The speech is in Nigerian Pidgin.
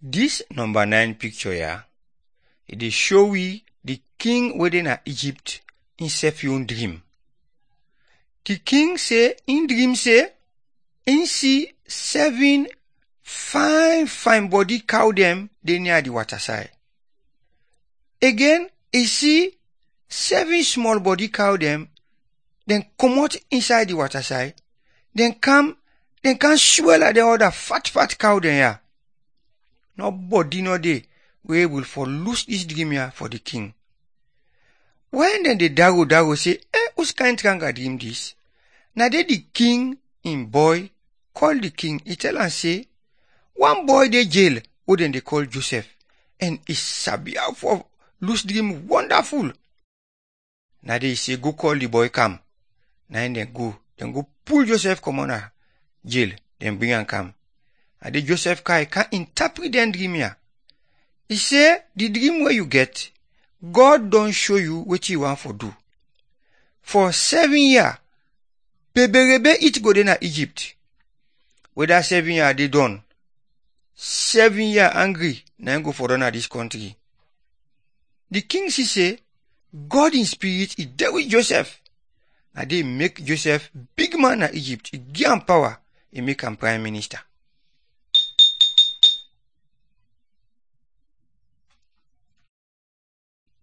This number 9 picture here, it dey show we the king wey dey na Egypt himself own dream. The king say in dream say in see 7 fine body cow dem dey near the water side. Again, he see 7 small body cow dem comot inside the water side, then come swell at the other fat cow dem here. Nobody no dey wey will for lose this dream here for the king. When dem dey dago say, whose kind tranga dream this? Na dey the king in boy call the king. He tell am say, one boy dey jail wey dem dey call Joseph, and he sabi how for lose dream wonderful. Na dey he say go call the boy come. Na him dem go pull Joseph comot na jail, then bring am come. And the Joseph can interpret the dream here. He say, the dream where you get, God don't show you what you want for do. For 7 years, Beberebe it go dey na Egypt. Whether 7 years they done, 7 years angry, na him go for run at this country. The king say, God in spirit, he dealt with Joseph. And they make Joseph big man na Egypt. He give him power. He make him prime minister.